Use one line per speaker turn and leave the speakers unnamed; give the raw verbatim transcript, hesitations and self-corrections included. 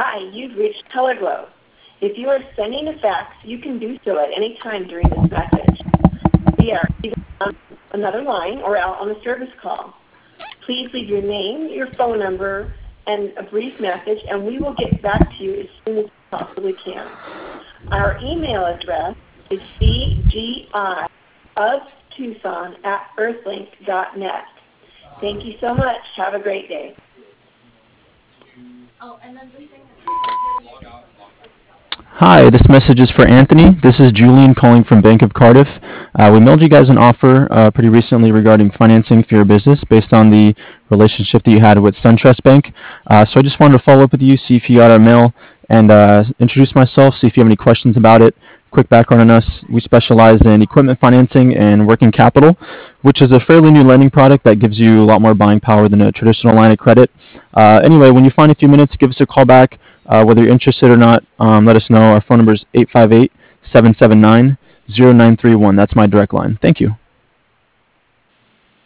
Hi, you've reached Teleglow. If you are sending a fax, you can do so at any time during this message. We are either on another line or out on a service call. Please leave your name, your phone number, and a brief message, and we will get back to you as soon as we possibly can. Our email address is c g i of Tucson at earthlink dot net. Thank you so much. Have a great day.
Oh, and then the thing
Hi, this message is for Anthony. This is Julian calling from Bank of Cardiff. Uh, we mailed you guys an offer uh, pretty recently regarding financing for your business based on the relationship that you had with SunTrust Bank. Uh, so I just wanted to follow up with you, see if you got our mail, and uh, introduce myself, see if you have any questions about it. Quick background on us. We specialize in equipment financing and working capital, which is a fairly new lending product that gives you a lot more buying power than a traditional line of credit. Uh, anyway, when you find a few minutes, give us a call back. Uh, whether you're interested or not, um, let us know. Our phone number is eight five eight, seven seven nine, zero nine three one. That's my direct line. Thank you.